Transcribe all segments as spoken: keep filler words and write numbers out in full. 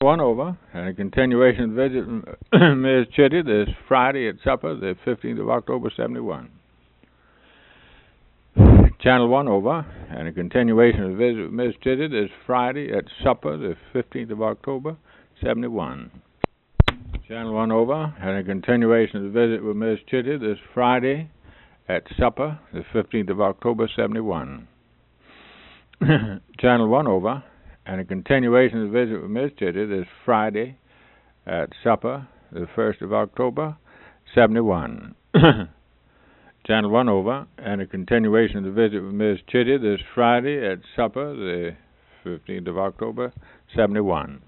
One over, and a continuation of the visit from Miz Chitty this Friday at supper, the fifteenth of October, seventy-one. Channel one over, and a continuation of the visit with Miz Chitty this Friday at supper, the fifteenth of October, seventy-one. Channel one over, and a continuation of the visit with Miz Chitty this Friday at supper, the fifteenth of October, seventy-one. Channel one over, and a continuation of the visit with Miz Chitty this Friday at supper, the first of October, seventy-one. Channel one over, and a continuation of the visit with Miz Chitty this Friday at supper, the fifteenth of October, seventy-one.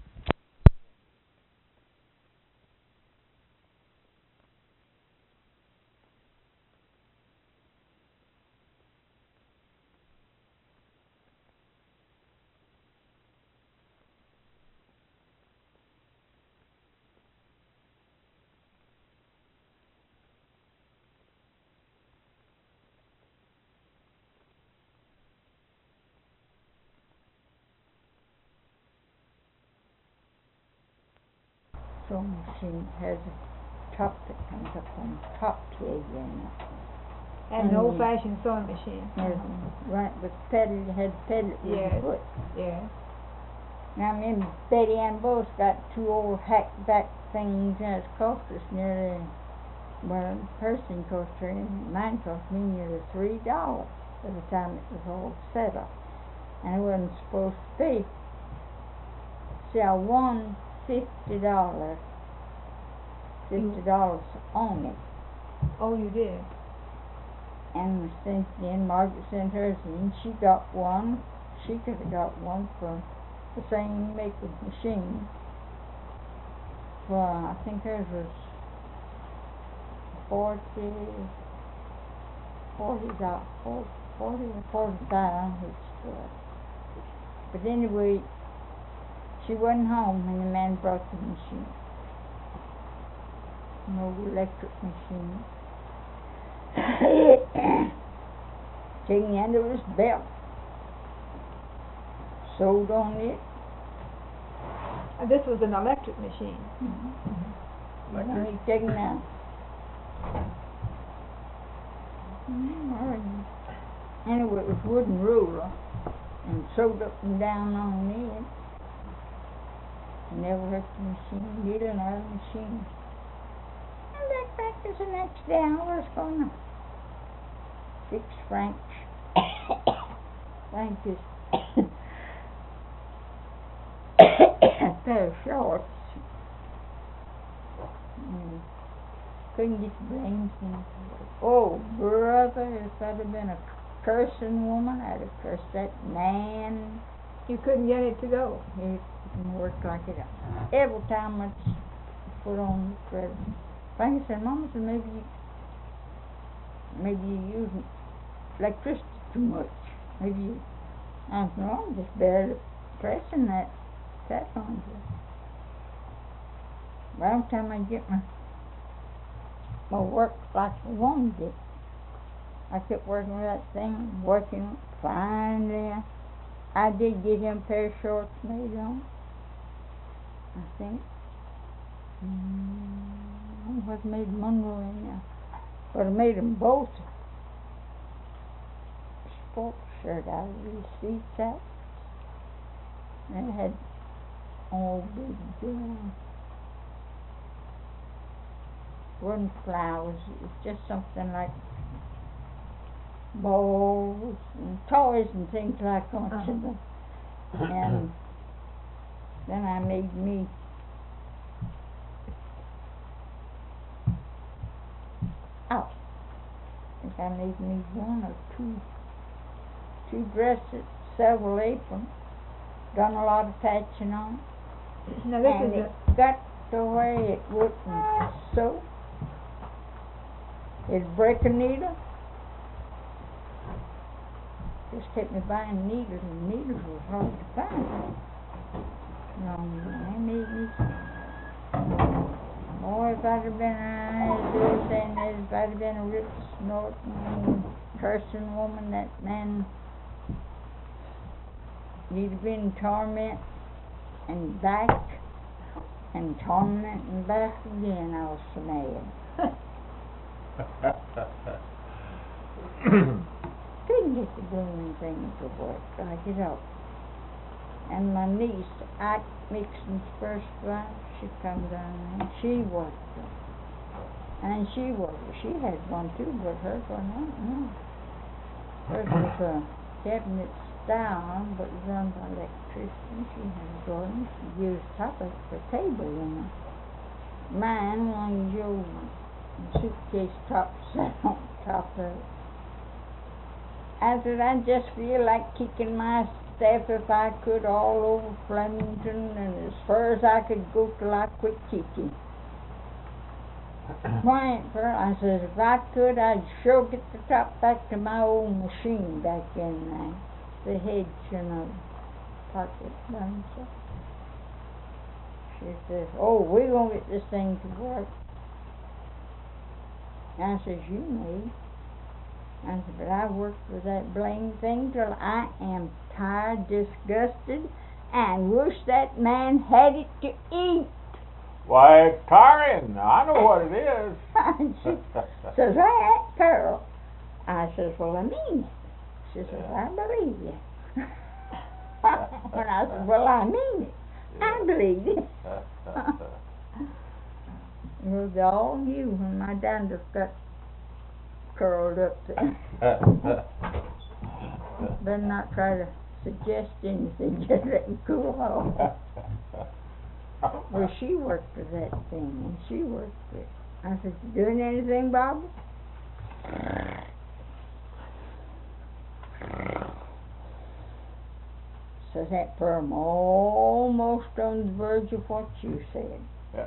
Sewing machine has a top that comes up on top to it, and And an old-fashioned sewing machine. Yes, right, with pedal, it had pedal with Yes. the foot. Yeah. Now, me and Betty Ann both got two old hack-back things, and it's cost us nearly, well, the first thing cost her, mine cost me nearly three dollars by the time it was all set up. And it wasn't supposed to be. See, I won fifty dollars, fifty dollars on it. Oh, you did? And we sent in, Margaret sent hers in, she got one, she could have got one for the same make of machine. For, I think hers was forty, forty dollars, forty or forty-five, I don't know which it was. But anyway, she wasn't home when the man brought the machine. No electric machine. Taking the end of his belt, sewed on it. Uh, this was an electric machine. Mm-hmm. Now he's taking out. Mm-hmm. Anyway, it was wooden ruler and sewed up and down on it. Never hurt the machine, needle nor the machine. And that practice the next day I was gonna six francs. Frank is a pair of shorts. And couldn't get the brains in. Oh, brother, if I'd have been a cursing woman, I'd have cursed that man. You couldn't get it to go. It didn't work like it. Every time I put on the thread, Frank said, Mama said, maybe you, maybe you use electricity too much. Maybe you, I said, no, I'm just barely pressing that tap on you. By the time I get my, my work like I wanted it, I kept working with that thing, working fine there. I did get him a pair of shorts made on, I think. Mm, what made Monroe in there? But I made them both sports shirt out of these seats out. And it had all big uh, wooden flowers. It was just something like balls and toys and things like that. Uh-huh. And then I made me oh I think I made me one or two two dresses, several aprons, done a lot of patching on. Now this and is it a got the way it wouldn't sew. It'd break a needle. Just kept me buying needles, and needles was hard to find. Um, they made me. Boy, if I'd have been, as they were saying, if I'd have been a real snorting, cursing woman, that man, he'd have been in torment. and back and turning it and back again. I was so mad. Couldn't get the blooming thing to work like it ought. And my niece, Ike Mixon's first wife, she come down and she worked it. And she worked it. She had one too, but hers wasn't. No. Hers was a cabinet style, but run by electricity. She had a garden. She used top of it for a table, you know. Mine, one your suitcase top set on top of it. I said, I just feel like kicking myself if I could all over Flemington and as far as I could go till I quit kicking. Why, girl, I says, if I could, I'd sure get the top back to my old machine back in there. The hedge, you know, pocket done so. She says, oh, we're going to get this thing to work. I says, you may. I said, but I worked for that blame thing till I am tired, disgusted, and wish that man had it to eat. Why, it's tiring. I know what it is. And she says, that, Carol. I says, well, I mean it. She says, Yeah. I believe you. And I said, well, I mean it. Yeah. I believe it. It was all you when my dandruff got curled up there. Better not try to suggest anything, just let me cool off. Well, she worked for that thing, and she worked for it. I said, you doing anything, Bobby? So that firm almost on the verge of what you said.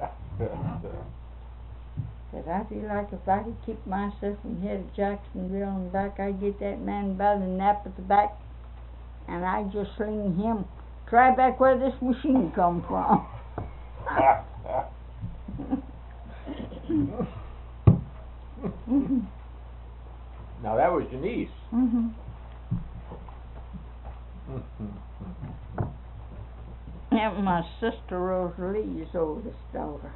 Because I feel like if I could keep myself from here to Jacksonville and back, I'd get that man by the nap at the back, and I'd just sling him, try back where this machine come from. Now that was your niece. Mm-hmm. That was my sister Rosalie's oldest daughter.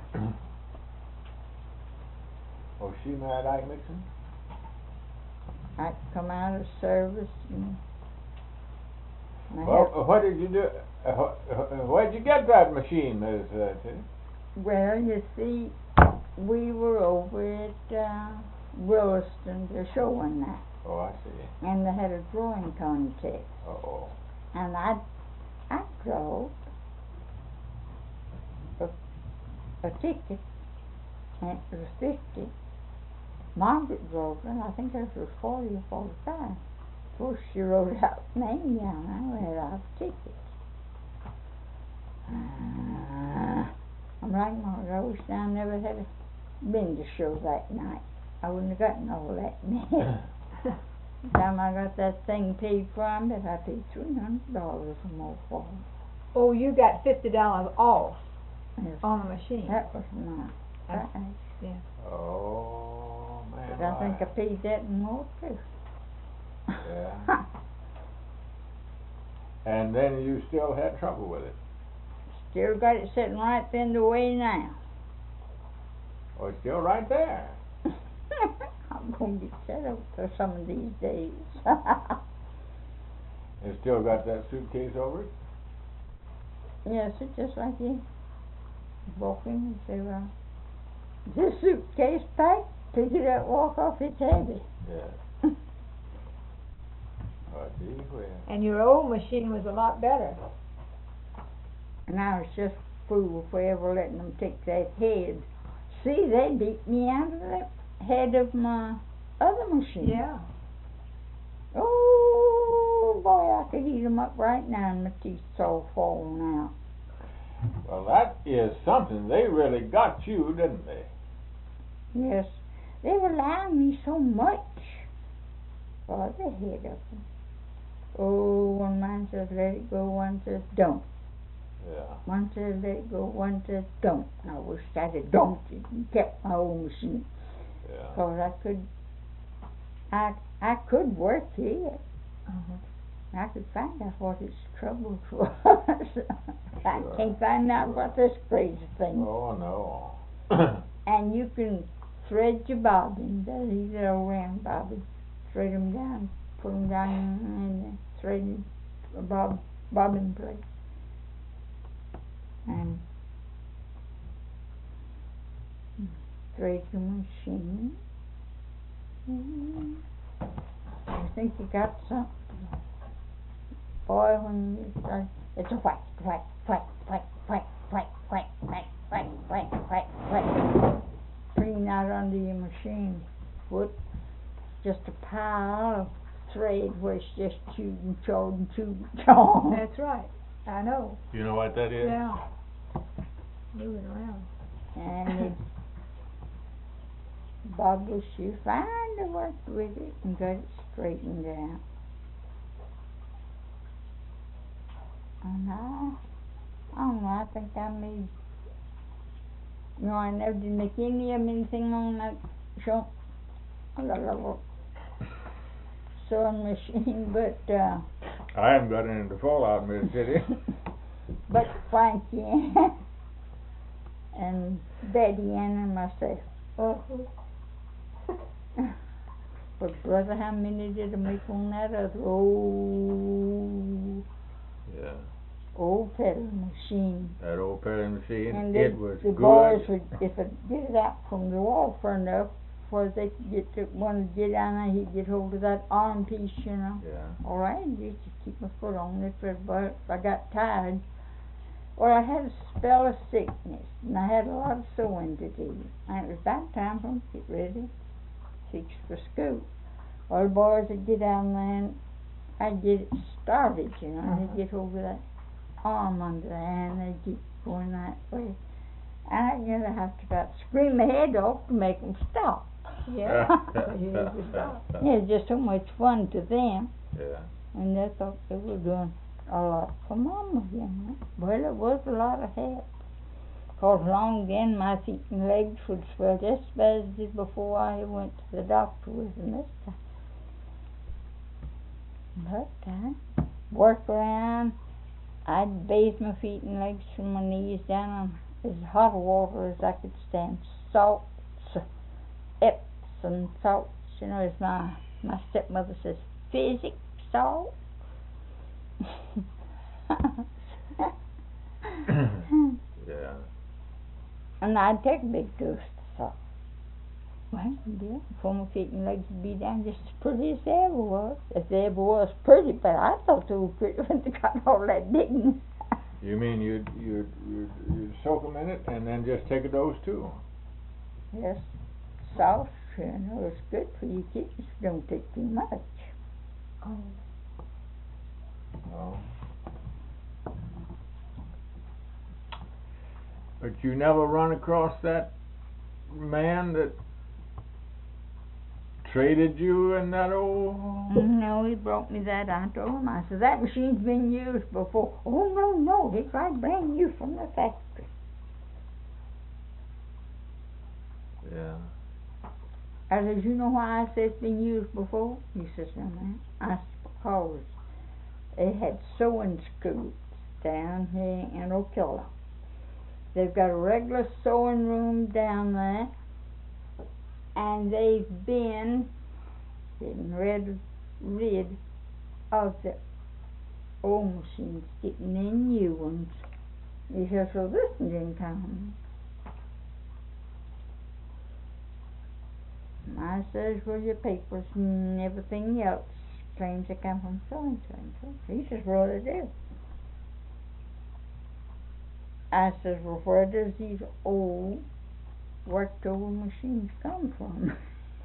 Oh, she married Ike Mixon? I'd come out of service and I Well, had, uh, what did you do? Uh, wh- uh, where'd you get that machine, Miss Uh, Titty? well, you see, we were over at uh, Williston, they're showing that, Oh, I see. and they had a drawing contest, Uh-oh. and I, I drove a, a ticket, and it was fifty. Margaret drove it, I think hers was forty or forty-five. Of course, she wrote out name down. I read off tickets. Uh, I'm like Margaret. I wish I never had been to show that night. I wouldn't have gotten all that mad. The time I got that thing paid for, I bet I paid three hundred dollars or more for it. Oh, you got fifty dollars off Yes, on the machine. that was my That's- price. Yeah. Oh, man. But I think I my. paid that and more too. Yeah. And then you still had trouble with it. Still got it sitting right in the way now. Oh, it's still right there. I'm going to get set up for some of these days. You still got that suitcase over it? Yes, it's just like you walk in and say, well, this suitcase packed, pick it up, walk off, it's heavy. Yeah. Oh, gee whiz. And your old machine was a lot better. And I was just a fool for ever letting them take that head. See, they beat me out of the head of my other machine. Yeah. Oh, boy, I could eat them up right now and my teeth's all falling out. Well, that is something. They really got you, didn't they? Yes, they were allowing me so much for the head of them. Oh, one man says let it go, one says don't. Yeah. One says let it go, one says don't. I wish I'd have dumped it and kept my old machine, Yeah. cause I could, I I could work here, Uh-huh. I could find out what its troubles was. I Sure. can't find out what this crazy thing. Oh, no. And you can thread your bobbins, that these little round bobbins, thread them down, put them down in the thread a bob bobbin plate, and thread your machine. Mm-hmm. I think you got something. Boy, when you start, it's a whack, whack, whack, whack, whack, whack, whack, whack, whack, whack, whack, whack. Clean out under your machine. Foot, just a pile of thread where it's just chewed and chawed and chewed and chawed. That's right. I know. You know what that is? Yeah. Moving around. And it's bubbles, you find to work with it and get it straightened out. And I, I don't know, I think I made, you know, I never did make any of them anything on that show, sewing machine, but, uh, I haven't got any to fall out in Mississippi. but Frankie and Betty Ann and myself. Oh. But brother, how many did I make on that other old, Yeah. old peddling machine? That old peddling machine, And it the, was the good. boys would, if I get it out from the wall far enough, where they could get to, one to get down there, he'd get hold of that arm piece, you know. Yeah. All right, just to keep my foot on it, but if I got tired, well, I had a spell of sickness, and I had a lot of sewing to do, and it was about time for me to get ready, fix for school. Well, the boys would get down there, and I'd get it started, you know, and they'd get over that arm under there, and they'd get going that way. And I'd never have to about scream my head off to make them stop. Yeah. You need to stop. It was just so much fun to them, Yeah. and they thought they were doing a lot for Mama, you know. Well, it was a lot of help. Cause long then my feet and legs would swell just as bad as they did before I went to the doctor with them this time. But I work around. I'd bathe my feet and legs from my knees down on as hot water as I could stand. Salts, Epsom salts, you know, as my, my stepmother says, physic salt. Yeah. And I'd take a big dose of salt. Well, yeah, before my feet and legs would be down just as pretty as they ever was. If they ever was pretty, but I thought they were pretty when they got all that digging. You mean you'd, you'd, you'd, you'd soak them in it and then just take a dose too? Yes, salt, you know, it's good for you kids. Don't take too much. Oh. No. But you never run across that man that traded you in that old... No, he brought me that. I told him, I said, that machine's been used before. Oh, no, no, it's right brand new from the factory. Yeah. I said, you know why I said it's been used before? He says, no, man. I said, because they had sewing schools down here in Ocala. They've got a regular sewing room down there, and they've been getting rid, rid of the old machines, getting in new ones. He says, well, this one didn't come. And I says, well, your papers and everything else claims they come from so-and-so and so. He says, well, it is. I says, well, where does these old, worked over machines come from?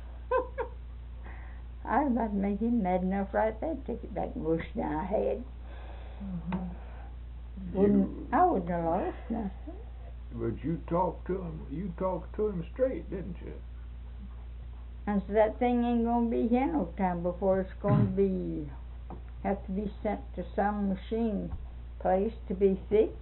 I was about to make him mad enough right there to take it back and wish down I had. Mm-hmm. Wouldn't, You, I wouldn't have lost nothing. but you talked to him, you talked to him straight, didn't you? And so that thing ain't gonna be here no time before it's gonna be, have to be sent to some machine place to be fixed.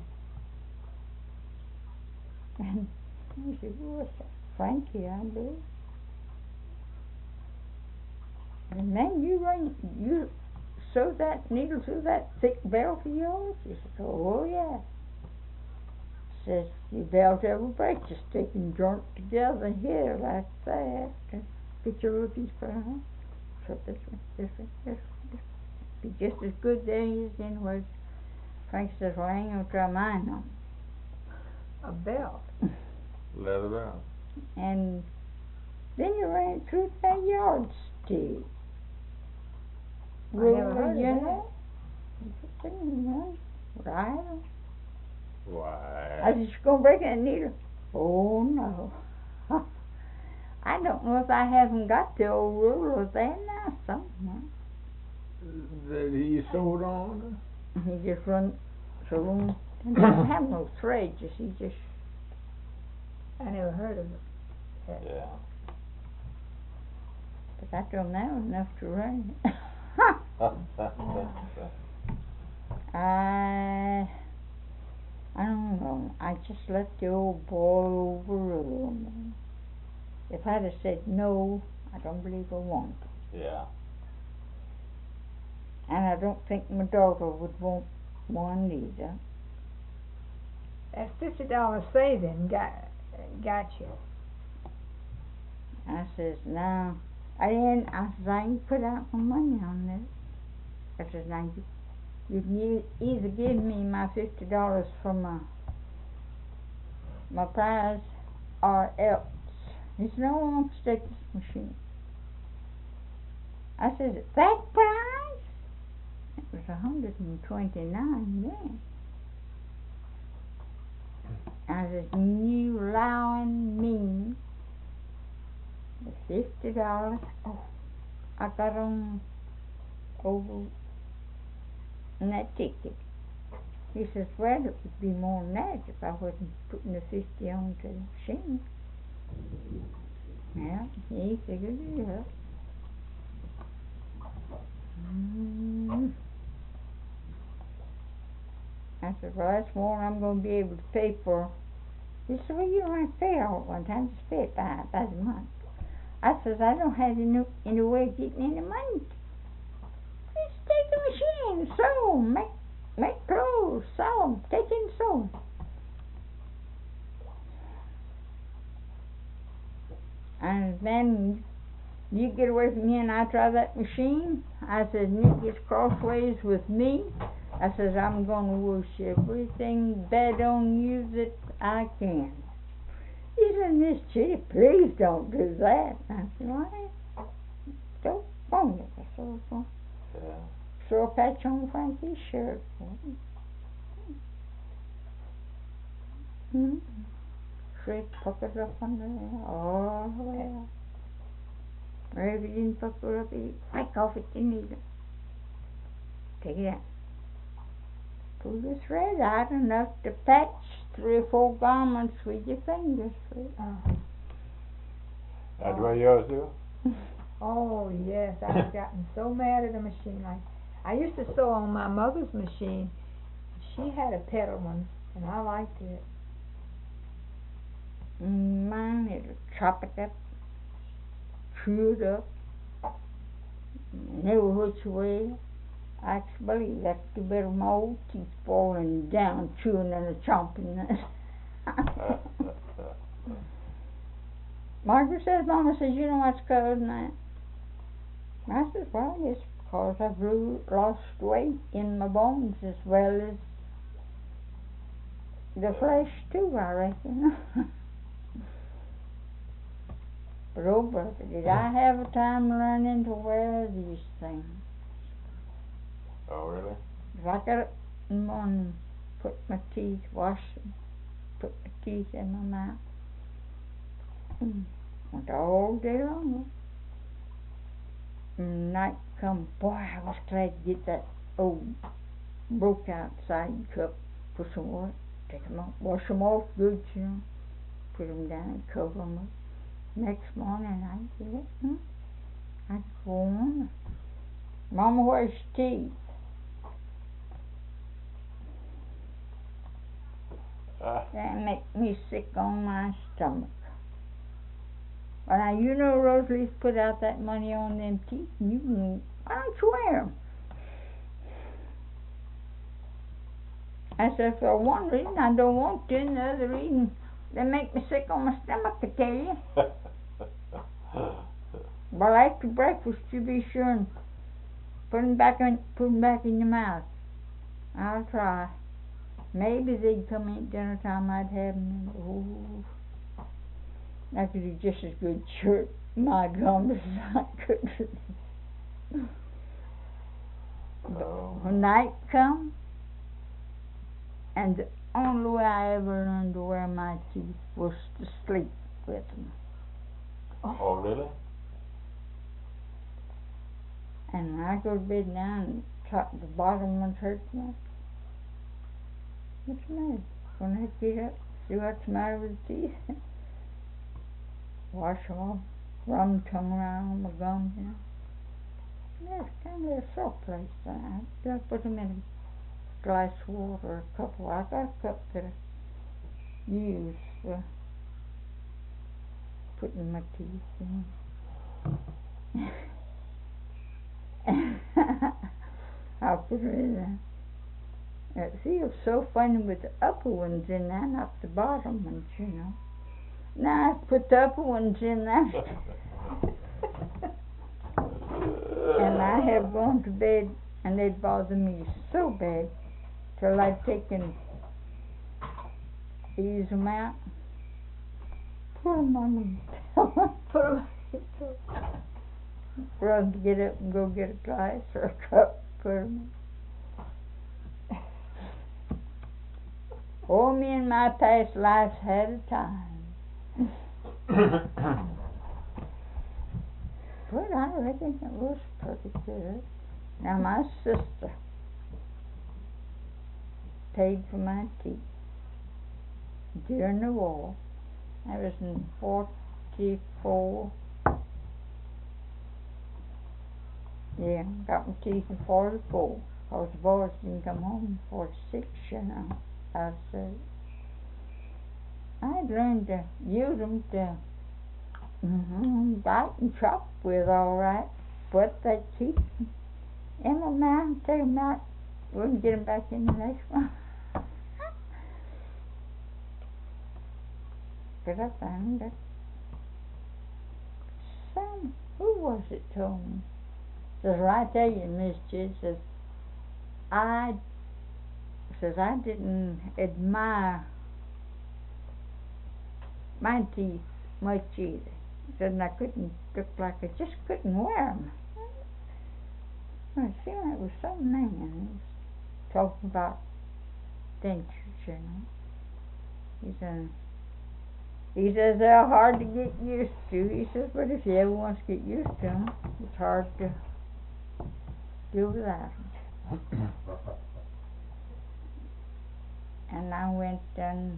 And he said, well, what's that? Frankie, I believe. And then you run, you sew that needle through that thick belt of yours? She said, oh, yeah. Says, your belt ever break, just stick and joint together here like that. Get your rookies for her. So this one, this one, this one, this one. Be just as good there as anywhere. Frank says, well, I ain't gonna try mine on. A belt. Leather belt. And then you ran through that yardstick. I never heard you of know? Know. Right. Why? I was just gonna break that needle. Oh no. I don't know if I haven't got the old ruler there now somewhere. That he sewed on? He just run so long. He doesn't have no thread, just he just. I never heard of it. Yeah. But I told him that was enough to run it. I I don't know. I just let the old boy overrule me. If I'd have said no, I don't believe I won't. Yeah. And I don't think my daughter would want one either. That fifty dollar saving got got you. I says, no. I didn't. I says, I ain't put out my money on this. I says, now you, you can either give me my fifty dollars for my my prize or else. He said, no, I won't take this machine. I says, at that price? It was a hundred and twenty-nine then. I says, you allowing me the fifty dollars? Oh, I got on over in that ticket. He says, well, it would be more than that if I wasn't putting the fifty on to the machine. Yeah, he figured it out. Mm. I said, well, that's more than I'm going to be able to pay for. He said, well, you don't have to pay all at one time, just pay it by, by the month. I says, I don't have any, any way of getting any money. Just take the machine, sew, make, make clothes, sew them, take in sewing. And then you get away from here and I try that machine. I says, Nick gets crossways with me. I says, I'm going to wish everything bad on you that I can. He said, Miss Chitty, please don't do that. I said, well, don't phone it. I said, well, Yeah. throw a patch on Frankie's shirt. Hmm. Straight puckers up under there, all the way up. Or if it didn't pucker up, he'd break off at the needle. Take it out. Pull the thread out enough to patch three or four garments with your fingers. Uh, That's what yours do? oh yes, I've gotten so mad at the machine. I I used to sew on my mother's machine. She had a pedal one, and I liked it. Mine, it'll chop it up, chew it up, never which way. I can believe that's the bit of my old teeth falling down, chewing and a chomping. Margaret says, Mama says, you know what's causing that? I says, well, it's because I've lost weight in my bones as well as the flesh too, I reckon. But oh brother, did I have a time learning to wear these things. Oh, really? If I got up in the morning, put my teeth, wash them, put my teeth in my mouth, mm, went all day long. And night come, boy, I was glad to get that old broke out side cup, put some water, take them off, wash them off good, you know, put them down and cover them up. Next morning I get it, hmm? I go on. Mama, where's your teeth? Ah. That make me sick on my stomach. Well, now, you know Rosalee's put out that money on them teeth, and you can, why don't you wear them? I said, for one reason I don't want to, and the other reason they make me sick on my stomach, I tell you. Well, after breakfast, you be sure and put 'em back in, put 'em back in your mouth. I'll try. Maybe they'd come in at dinner time, I'd have 'em. Oh, I could do just as good church my gums as I could. Oh. When night come, and the only way I ever learned to wear my teeth was to sleep with them. Oh, really? And when I go to bed now and top, the bottom ones hurt me, what's the matter? When I get up, see what's the matter with the teeth? Wash off, run tongue around my gums, you know. Yeah, it's kind of a sore place. I just put them in a glass of water or a cup of water. I got a cup that I use for putting my teeth in. I'll put it in there. It feels so funny with the upper ones in there, not the bottom ones, you know. Now I put the upper ones in there. And I have gone to bed and they'd bother me so bad till I'd taken ease them out, put them on the pillow, put them on the pillow, rather than get up and go get a glass or a cup, put them in. Oh, me and my past lives had a time. But I reckon it was pretty good. Now my sister paid for my teeth during the war. I was in forty-four. Yeah, got my teeth in forty-four. Cause the boys didn't come home in forty-six, you know. I said, I'd learned to use them to mm-hmm, bite and chop with all right. But they teeth in my mouth, take them out, wouldn't get them back in the next one. But I found that some, who was it told me? Says, right there, you Miss Jid, says, I, says, I didn't admire my teeth much either. Said, and I couldn't, look like I just couldn't wear them. Well, it seemed like it was some man who was talking about dentures, you know. He said, he says they're hard to get used to. He says, but if you ever want to get used to them, it's hard to do without them. And I went and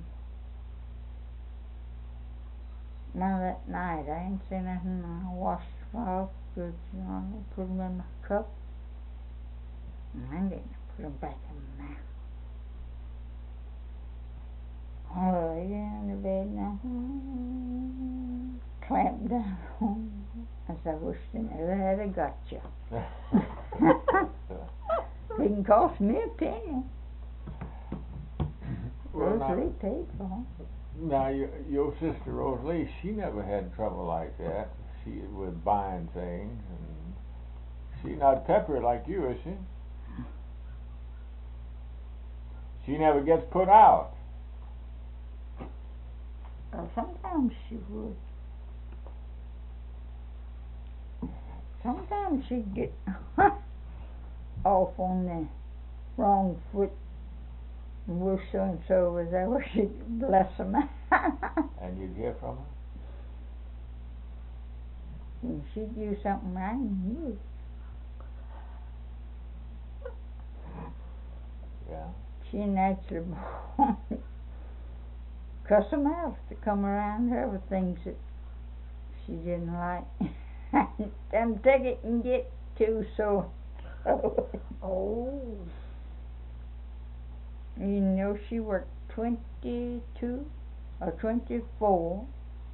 now that night I ain't seen nothing. I washed them off good, you know, I put them in my cup. And I didn't put them back in my mouth. I lay in the bed now, clamped down on me. I said, I wish they never had a got you. Didn't cost me a penny. Well, Rosalie paid for them. Now, your, your sister Rosalie, she never had trouble like that. She with buying things, and she not peppery like you, is she? She never gets put out. Well, sometimes she would. Sometimes she'd get off on the wrong foot. And wish so and so was there, where she'd bless them. And you'd hear from her? And she'd do something right, and you. Yeah. She naturally cuss them out to come around her with things that she didn't like. Them take it and get too so. Oh. You know, she worked twenty-two or twenty-four.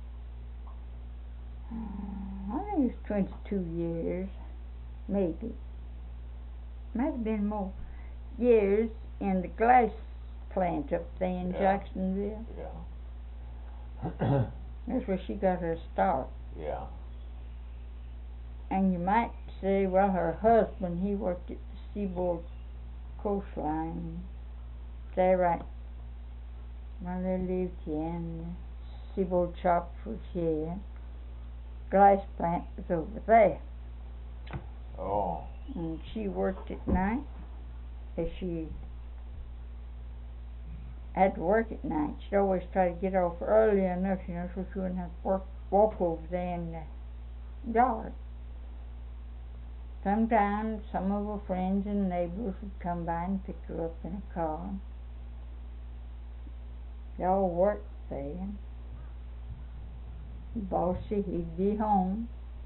I think it's twenty-two years, maybe. Might have been more years in the glass plant up there in Yeah. Jacksonville. Yeah. That's where she got her start. Yeah. And you might say, well, her husband, he worked at the Seaboard Coastline. Is that right? Well, they lived here, and the Seaboard Shops was here. Glass plant was over there. Oh. And she worked at night. If she had to work at night, she'd always try to get off early enough, you know, so she wouldn't have to work, walk over there in the yard. Sometimes some of her friends and neighbors would come by and pick her up in a car. They all worked there. Bossy, he'd be home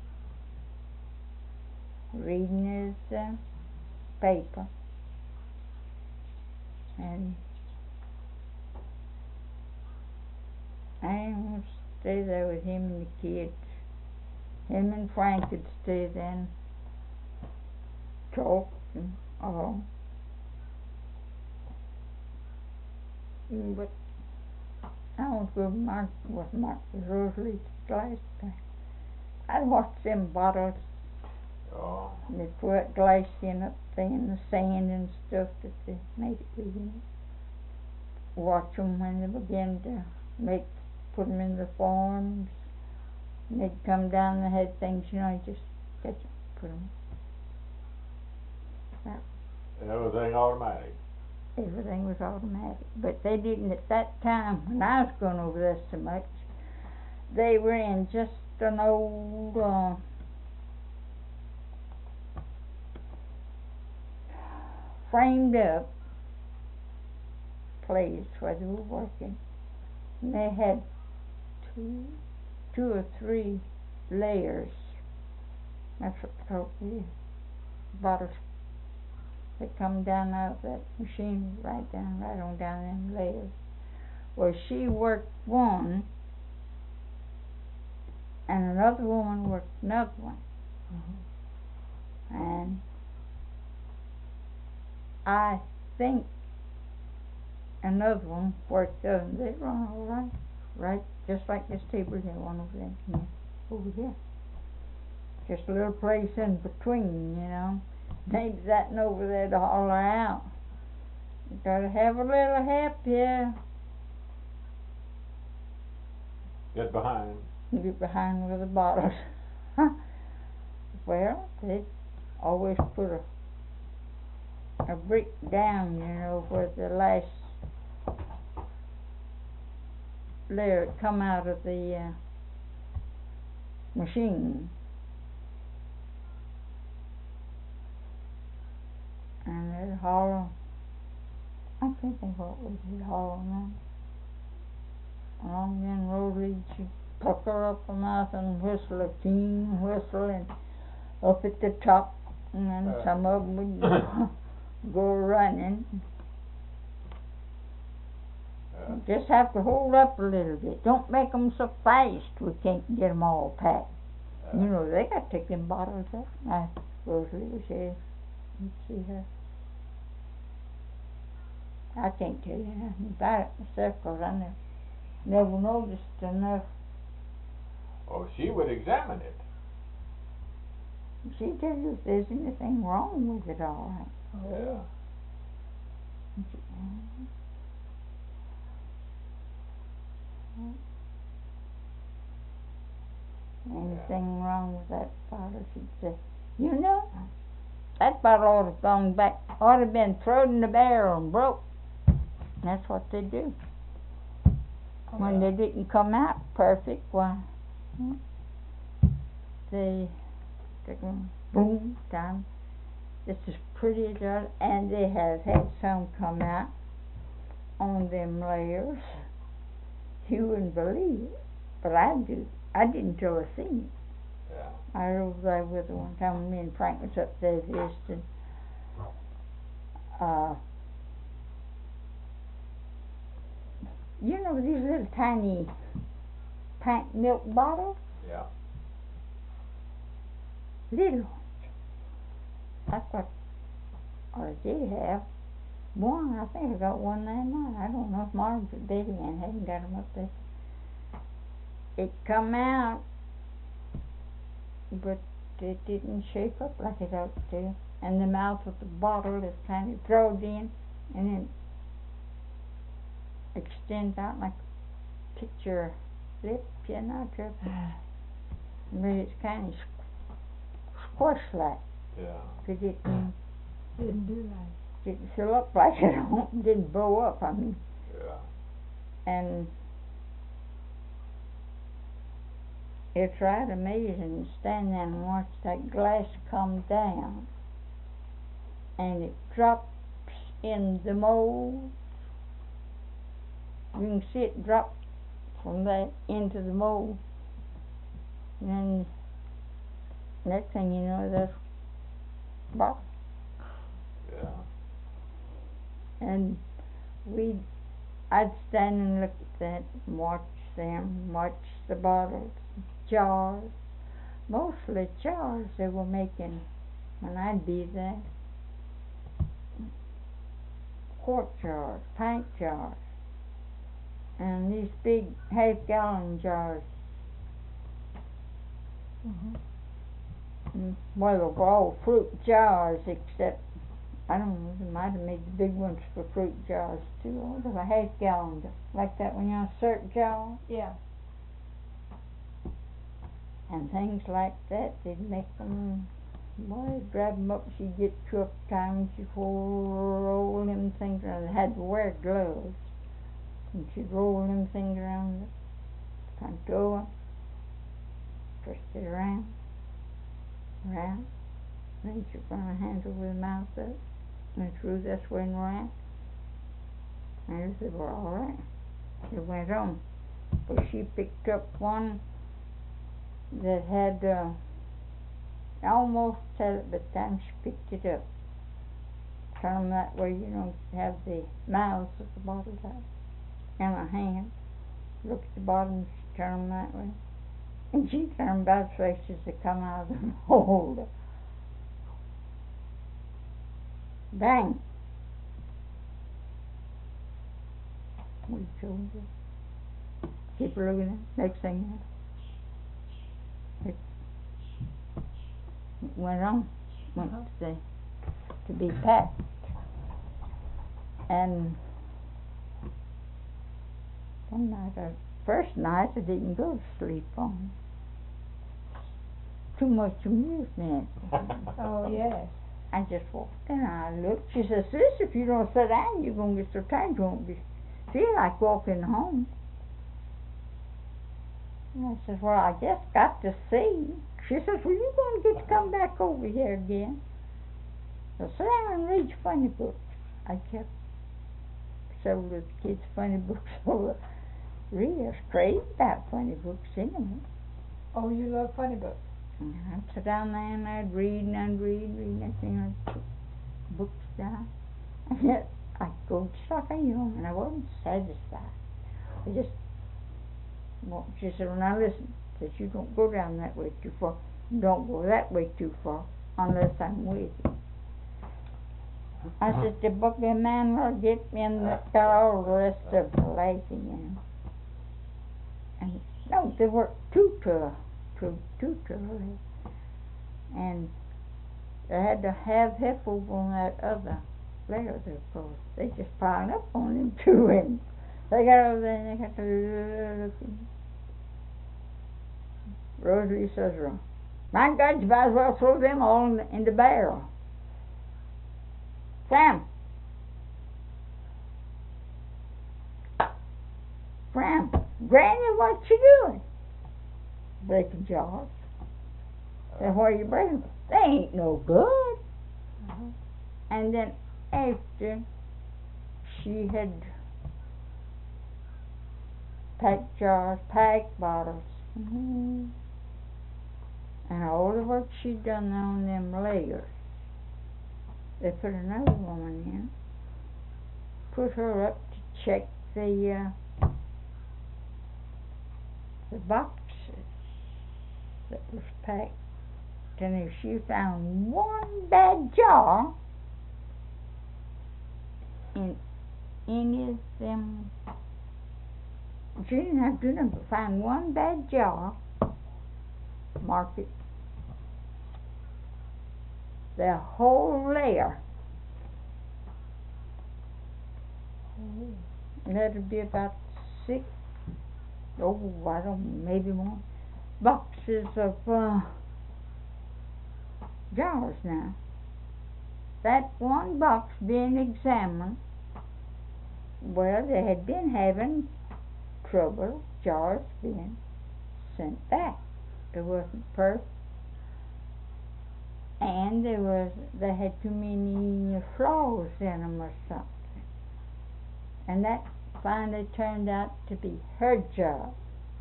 reading his uh, paper, and I didn't want to stay there with him and the kids. Him and Frank would stay there and talk and all. But I want to go to Mark, with Mark with Rosalie glass pack. I watched them bottles. Oh. And they put glass in up there in the sand and stuff that they made it with, you know. Watch them when they began to make, put them in the forms. And they'd come down and they had things, you know, you just catch them, put them. Everything automatic. Everything was automatic. But they didn't at that time, when I was going over there so much, they were in just an old, uh, framed up place where they were working. And they had two, two or three layers. That's what they told me. Bottles that come down out of that machine, right down, right on down them layers. Well, she worked one, and another woman worked another one. Mm-hmm. And I think another one worked the other. They run all right, right, just like this table here, one over there, yeah, over here. Just a little place in between, you know. Maybe that and over there to holler out. You gotta have a little help here. Get behind. Get behind with the bottles. Well, they always put a a brick down, you know, where the last layer come out of the uh, machine. And they'd holler. I can't think what was it holler now. Along then Rosalie, she'd pucker up her mouth and whistle a keen whistle, and up at the top, and then uh. some of them would go, go running. Uh. Just have to hold up a little bit. Don't make them so fast we can't get them all packed. Uh. You know, they got to take them bottles up. Now, Rosalie was here. You see her. I can't tell you nothing about it myself, because I never, never noticed enough. Oh, she would examine it. She'd tell you if there's anything wrong with it, all right. Yeah. Anything yeah. wrong with that bottle, she'd say, you know, that bottle ought to have gone back, ought to have been thrown in the barrel and broke. That's what they do. Oh, when yeah. they didn't come out perfect, why, hmm, they take them, boom, down, just as pretty as that, and they have had some come out on them layers. You wouldn't believe it, but I do. I didn't till I seen it. Yeah. I was over there with her one time when me and Frank was up there visiting. Uh, you know these little tiny pint milk bottles? Yeah. Little ones. That's what I did have. one. I think I got one that night. I don't know if Margaret or Betty Ann hadn't got them up there. It come out, but it didn't shape up like it ought to. And the mouth of the bottle is kind of thrown in, and then extends out like a picture lip, you know, to but it's kind of squished like. Yeah. Cause it didn't, Didn't do right. didn't fill up like it didn't blow up, I mean. Yeah. And it's right amazing to stand there and watch that glass come down, and it drops in the mold. You can see it drop from that into the mold, and then next thing you know, that's bottle. Yeah. And we, I'd stand and look at that, and watch them, watch the bottles, jars, mostly jars they were making when I'd be there. Quart jars, pint jars, and these big half-gallon jars. Mm-hmm. Mm, Well, they were all fruit jars, except, I don't know, they might have made the big ones for fruit jars too. Oh, they were half-gallon, like that when you're a syrup jar. Yeah. And things like that, they'd make them, boy, grab them up, she'd get to a time, she'd roll them things around, they had to wear gloves, and she'd roll them things around the front door, twist it around, around, then she'd run her hands over the mouth up, and through this way and around, and they were all right. It went on, but she picked up one that had, uh, almost had it, but then she picked it up. Turn them that way, you don't have the mouths of the bottles out in her hand. Look at the bottom, she turn them that way. And she turned about as fast as they come out of the mold. Bang! We told her. Keep looking at it. Next thing you know, it went on, went Uh-huh. to, the, to be packed. And one night, uh, first night I didn't go to sleep on. Too much amusement. Oh, yes. I just walked in and I looked. She says, "Sis, if you don't sit down, you're going to get so tired you won't be, feel like walking home." And I says, "Well, I just got to see." She says, "Well, you're going to get to come back over here again. So sit down and read your funny books." I kept several of the kids' funny books over. Rita's crazy about funny books anyway. Oh, you love funny books. And I'd sit down there and I'd read and I'd read, read, and thing, I'd put books down. And yet I'd go stuck on you, and I wasn't satisfied. I just, well, she said, "Well, now listen," says, "you don't go down that way too far. You don't go that way too far unless I'm with you." I said, "The book a man will get me," and that got all the rest of the laughing, you know. And no, they were two to two two to and they had to have help over on that other layer there, because they just piled up on them two, and they got over there and they got to looking. Rosalie says, "My God, you might as well throw them all in the, in the barrel." Sam, Sam, Granny, what you doing? Breaking jars. And where you breaking them? They ain't no good. Uh-huh. And then after she had packed jars, packed bottles, mm-hmm, and all the work she'd done on them layers, they put another woman in, put her up to check the uh, the boxes that was packed. And if she found one bad jar, in any of them. She didn't have to do nothing but find one bad jar, mark it, the whole layer. Oh. And that'd be about six, oh, I don't know, maybe more, boxes of uh, jars now. That one box being examined, well, they had been having trouble, jars being sent back. It wasn't perfect. And there was, they had too many flaws in them or something. And that finally turned out to be her job.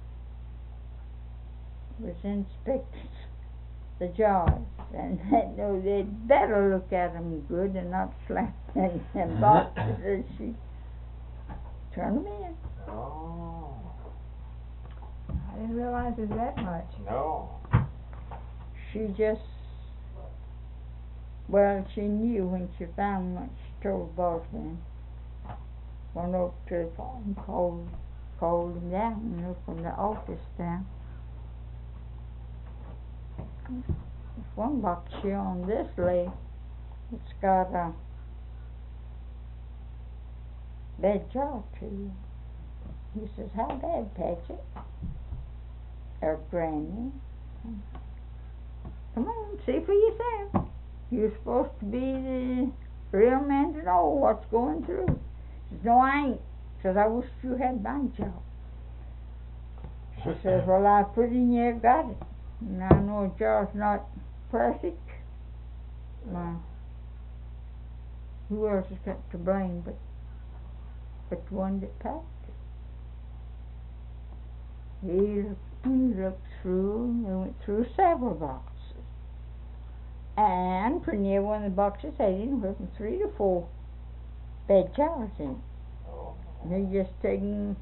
Was inspecting the jars, and they know they'd better look at them good and not slap them in boxes as she turned them in. Oh. I didn't realize it was that much. No. She just, well, she knew when she found what she told Boston. Went up to the phone and called, called him down, you know, from the office down. There's one box here on this leg. It's got a bad jar too. He says, "How bad, Patchett?" Or Granny. Come on, see for yourself. You're supposed to be the real man to know what's going through. He says, "No, I ain't." Says, "I wish you had my job." She says, "Well, I pretty near got it. And I know a jar's not perfect. Well, who else has got to blame but, but the one that packed it?" He looked, he looked through, they went through several boxes. And pretty near one of the boxes had anywhere from three to four bad jars in it. Oh. And he just taken,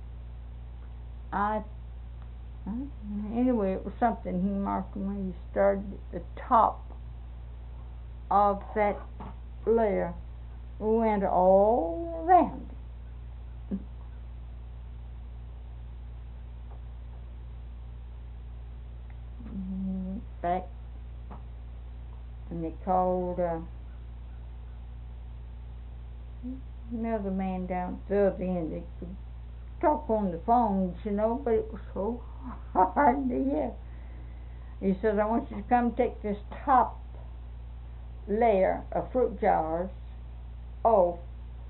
I, anyway, it was something he marked when he started at the top of that layer. We went all around it. Mm, back, and they called uh, another man down at the other end. They could talk on the phone, you know, but it was so hard to hear. He says, "I want you to come take this top layer of fruit jars off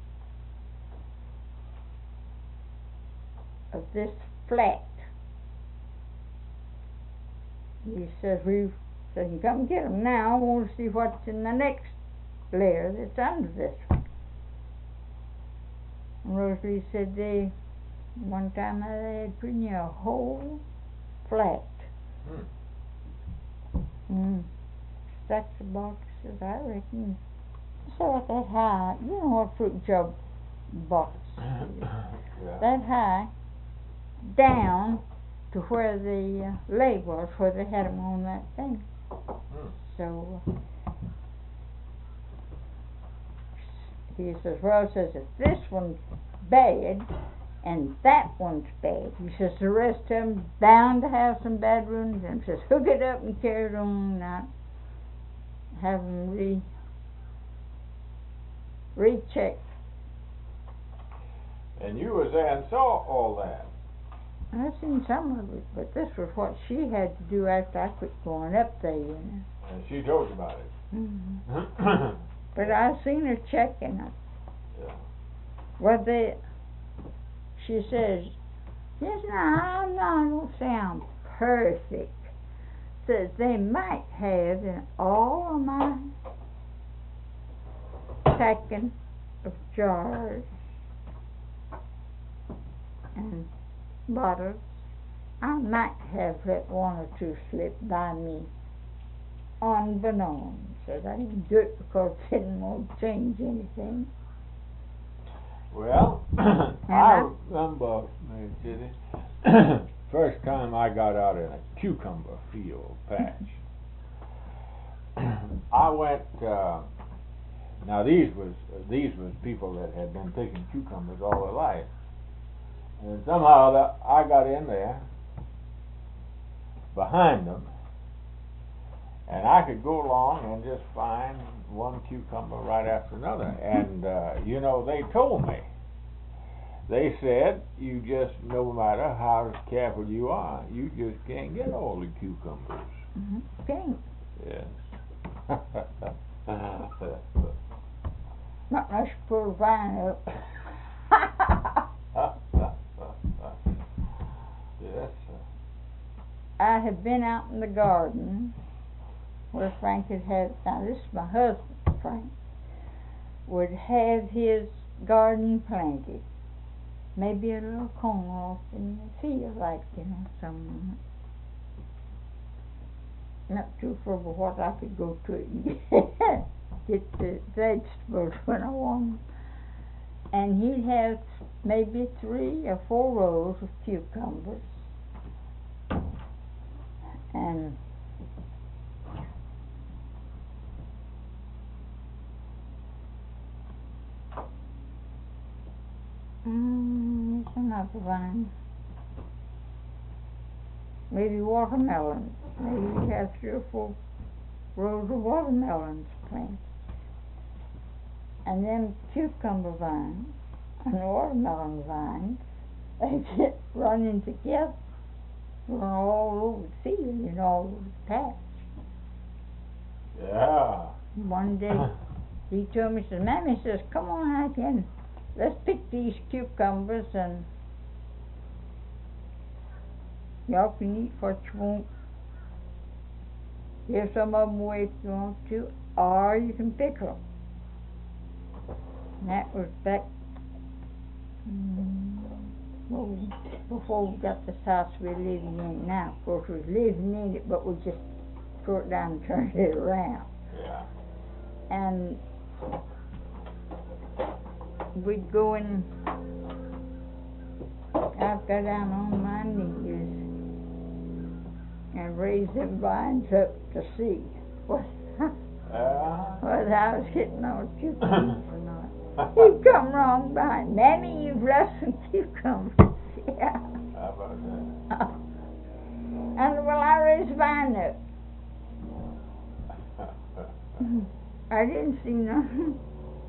of this flat." He says, "We said, you come get them now. I want to see what's in the next layer that's under this one." And Rosalie said they, one time they had pretty near a whole flat. Hmm. Mm. Stacks of boxes, I reckon. So about that high, you know what fruit jar box is? Yeah. That high, down to where the uh, leg was, where they had them on that thing. Hmm. So uh, he says, "Well," says, "if this one's bad and that one's bad," he says, "the rest of them bound to have some bad runs." And says, "Hook it up and carry it on out. Have them re rechecked." And you was there and saw all that. I've seen some of it, but this was what she had to do after I quit going up there, you know. And she told you about it. Mm-hmm. But I've seen her checking it. Yeah. Well, they, she says, "Yes, now, I'm not, I don't sound perfect." Says, "They might have in all of my packing of jars and bottles, I might have let one or two slip by me unbeknown." Says, "I didn't do it because I didn't want to change anything." Well, I remember, man, Kitty, first time I got out in a cucumber field patch. I went, uh, Now these was these was people that had been picking cucumbers all their life, and somehow that I got in there behind them, and I could go along and just find one cucumber right after another. And uh, you know, they told me, they said, you just, no matter how careful you are, you just can't get all the cucumbers. Mm-hmm. Okay. Yes. Not much for a vine up. Yes. I have been out in the garden where Frank has had, now this is my husband, Frank, would have his garden planted. Maybe a little corn off in the field, like, you know, some, not too far, but what I could go to it and get, get the vegetables when I want them. And he'd have maybe three or four rows of cucumbers. And mm, there's another vine. Maybe watermelons. Maybe he has three or four rows of watermelons planted. And then cucumber vines and watermelon vines, they get running together, run all over the field and all over the patch. Yeah. One day he told me, he says, Mammy, he says, come on out here and let's pick these cucumbers and y'all can eat what you want. Give some of them away if you want to, or you can pick them. And that was back mm, well, before we got this house we're living in now. Of course, we're living in it, but we just tore it down and turned it around. Yeah. And we'd go in, I'd go down on my knees and raise them vines up to see what, Yeah. whether I was hitting those cucumbers or not. He'd come wrong behind. Mammy, you've left some cucumbers. Yeah. How about that? And well, I raised mine up. I didn't see nothing.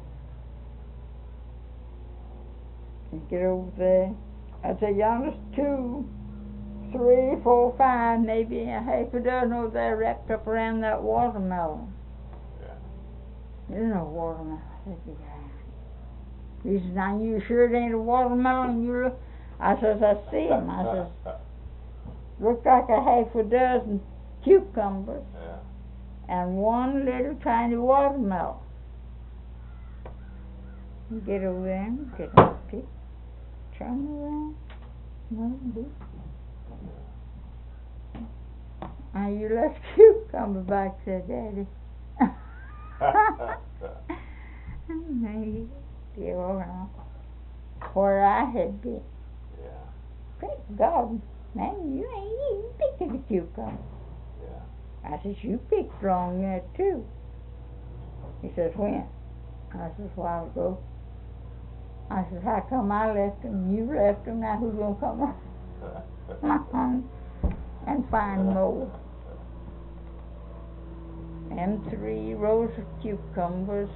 Get over there. I said, yonder's two, three, four, five, maybe a half a dozen over there wrapped up around that watermelon. Yeah. There's no watermelon. He says, now you sure it ain't a watermelon? You look. I says, I see him. I says, look like a half a dozen cucumbers Yeah. and one little tiny watermelon. You get over there and get a pick, turn around, no big. Now you left cucumber back there, Daddy. Maybe. You know, where I had been. Yeah. Great God, man, you ain't even picked a cucumber. Yeah. I says, you picked wrong there too. He says, when? I says, a while ago. I says, how come I left them? You left them, now who's gonna come along and find more? Them three rows of cucumbers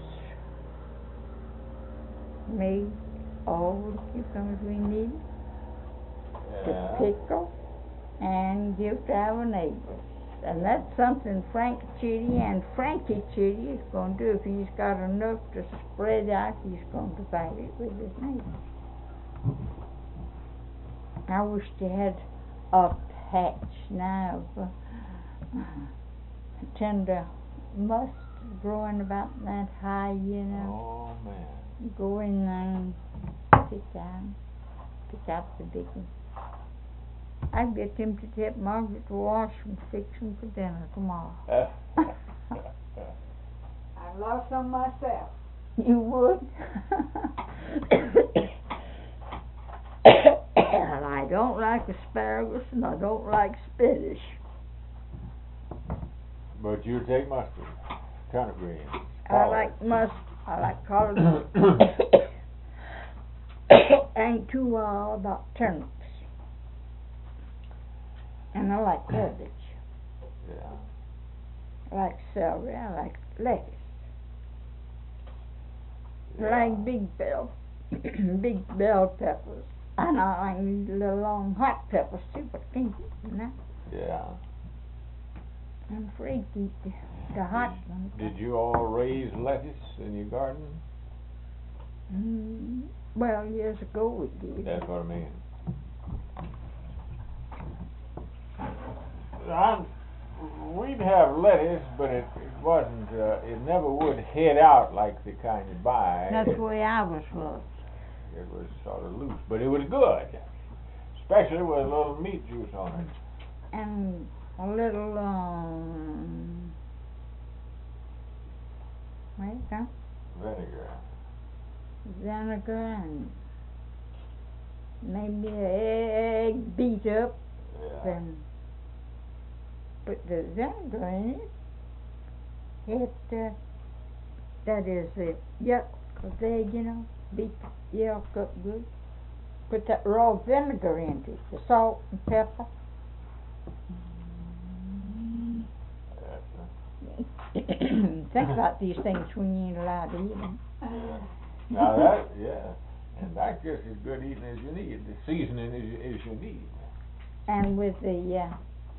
made all the cucumbers we needed Yeah. to pickle and give to our neighbors. And that's something Frank Chitty and Frankie Chitty is going to do. If he's got enough to spread out, he's going to divide it with his neighbors. I wish they had a patch now of uh, tender mustard growing about that high, you know. Oh man. Go in and pick out, pick out the big ones. I'd get them to tip Margaret to wash and fix them for dinner tomorrow. I love some myself. You would? And I don't like asparagus and I don't like spinach. But you take mustard, turnip greens. I like mustard I like collard. Ain't too wild about turnips. And I like cabbage. Yeah. I like celery. I like lettuce. I Yeah. like big bell, big bell peppers. And I like little long hot peppers too, but I can't eat them now. Yeah. I'm afraid to eat the, the hot ones. Did you all raise lettuce in your garden? Mm, well, years ago we did. That's what I mean. I'm, we'd have lettuce, but it, it wasn't, uh, it never would head out like the kind you buy. That's it, the way ours was. it was sort of loose, but it was good. Especially with a little meat juice on it. And a little, um, what is that? Vinegar. Vinegar and maybe an egg beat up Yeah. and put the vinegar in it. It, uh, that is the yolk of the egg, you know, beat the yolk up good. Put that raw vinegar into it, the salt and pepper. That's Think about these things when you ain't allowed to eat them. a, now that, yeah. And that's just as good eating as you need. The seasoning is, is you need. And with the, uh,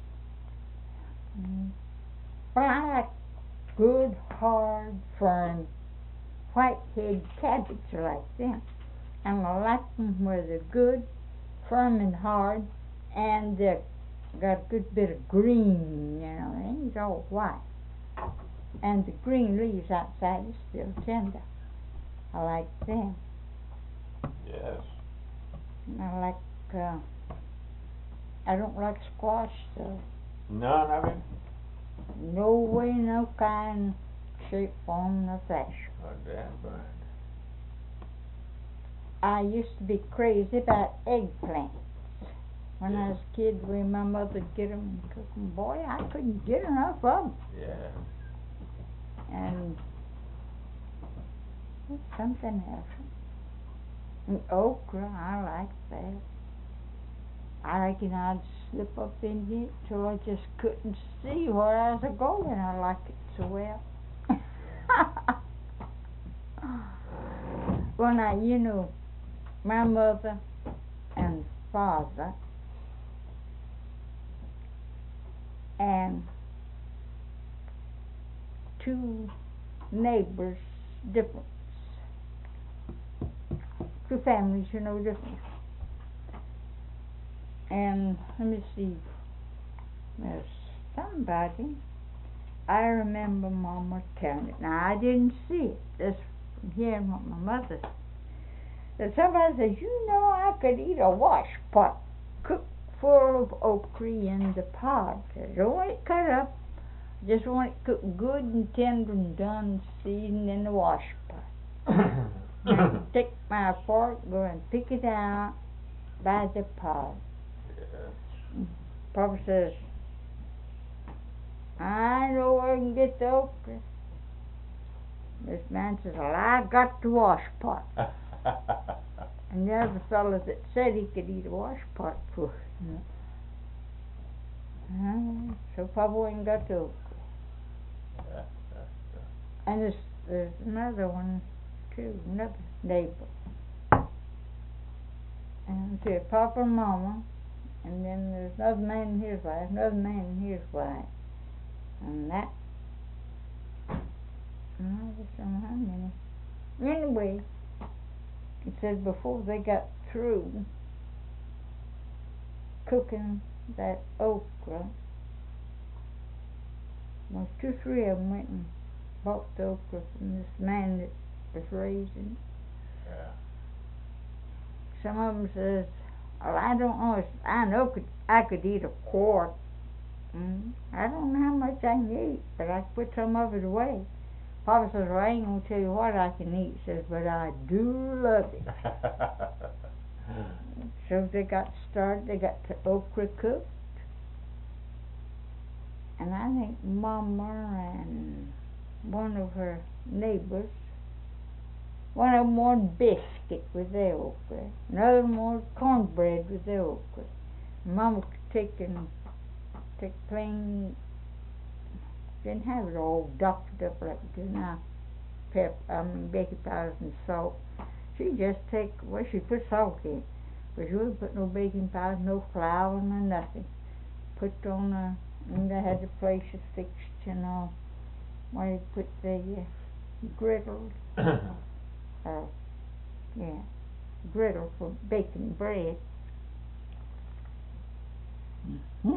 mm, well, I like good, hard, firm, white-head cabbage like them. And I like them where they're good, firm and hard, and they've got a good bit of green, you know, they ain't all white. And the green leaves outside is still tender. I like them. Yes. And I like, uh, I don't like squash, though. None of it? No way, no kind, shape, form, no fashion. Oh, damn fine. I used to be crazy about eggplants. When I was a kid, when my mother would get them and cook them, boy, I couldn't get enough of them. Yeah. And something else. And okra, I like that. I reckon I'd slip up in it till I just couldn't see where I was a going. I like it so well. Well, now, you know, my mother and father and two neighbors, different, two families, you know, different. And let me see, there's something about him. I remember Mama telling it. Now, I didn't see it, just from hearing what my mother said. That somebody says, you know, I could eat a wash pot cooked full of okra in the pot. I don't want it cut up. I just want it cooked good and tender and done seasoned in the wash pot. Now, take my fork, go and pick it out by the pot. Yeah. Papa says, I know where I can get the okra. This man says, well, I got the wash pot. And the other fellow that said he could eat a wash pot full. Uh, so Papa went and got the okra. And there's, there's another one too, another neighbor. And to Papa and Mama, and then there's another man and his wife, another man and his wife. And that, oh, I just don't know how many. Anyway, it said before they got through cooking that okra, well, two, three of them went and bought the okra from this man that was raising. Yeah. Some of them says, well, I don't know, if I know could, I could eat a quart. Mm, I don't know how much I can eat, but I can put some of it away. Papa says, well, I ain't going to tell you what I can eat. He says, but I do love it. So they got started, they got the okra cooked. And I think Mama and one of her neighbors One of them wanted biscuit with the okra. Another one wanted cornbread with the okra. Mama could take and take plain, didn't have it all doctored up like we do now. Pep, um, baking powders and salt. She just take, well, she put salt in, but she wouldn't put no baking powder, no flour, no nothing. Put on a, and they had the places fixed and all. Where you put the uh, griddle, uh, yeah, griddle for baking bread. Mm-hmm.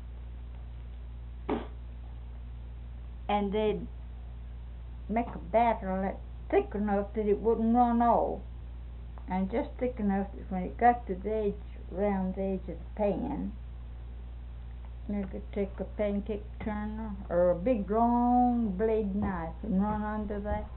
And they'd make a batter like thick enough that it wouldn't run off, and just thick enough that when it got to the edge, round the edge of the pan, you could take a pancake turner or a big long blade knife and run under that.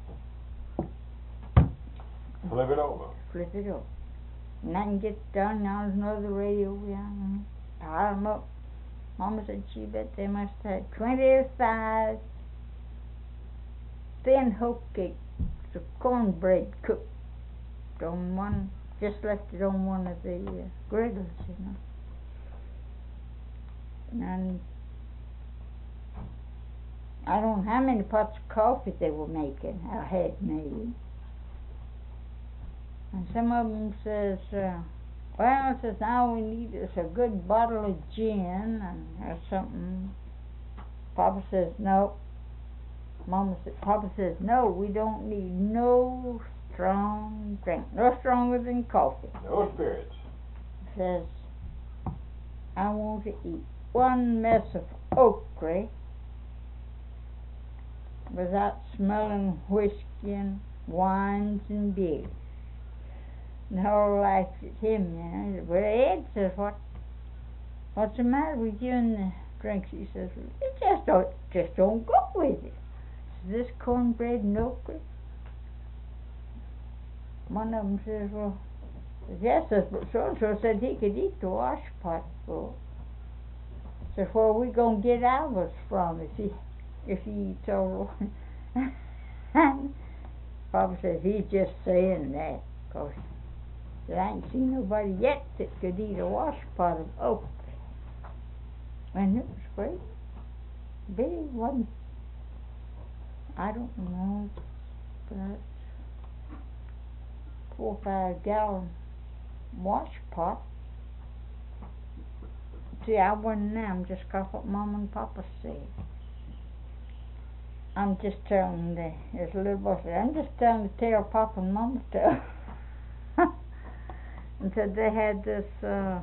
Flip it over. Flip it over. And I can get done. Now there's another radio behind. Pile them up. Mama said she bet they must have had twenty-five thin hoe cakes of cornbread cooked on one, just left it on one of the uh, griddles, you know. And I don't know how many pots of coffee they were making, I had made. And some of them says, uh, well, it says now we need is a good bottle of gin and or something. Papa says no. Mama says, Papa says no, we don't need no strong drink, no stronger than coffee. No spirits. Says, I want to eat one mess of okra without smelling whiskey and wines and beer. And the whole life at him, you know. But Ed says, what, what's the matter with you and the drinks? He says, it just don't, just don't go with it. This cornbread and okra. One of them says, well, yes, but so-and-so said he could eat the wash pot full. So where are we going to get ours from if he, if he eats all one? Papa says he's just saying that, because I ain't seen nobody yet that could eat a wash pot of okra. And it was great. Big one. I don't know, but four or five gallon wash pot. See, I wasn't there. I'm just got what Mom and Papa said. I'm just telling the, as a little boy said, I'm just telling the tale Papa and Mama tell. And said they had this, uh,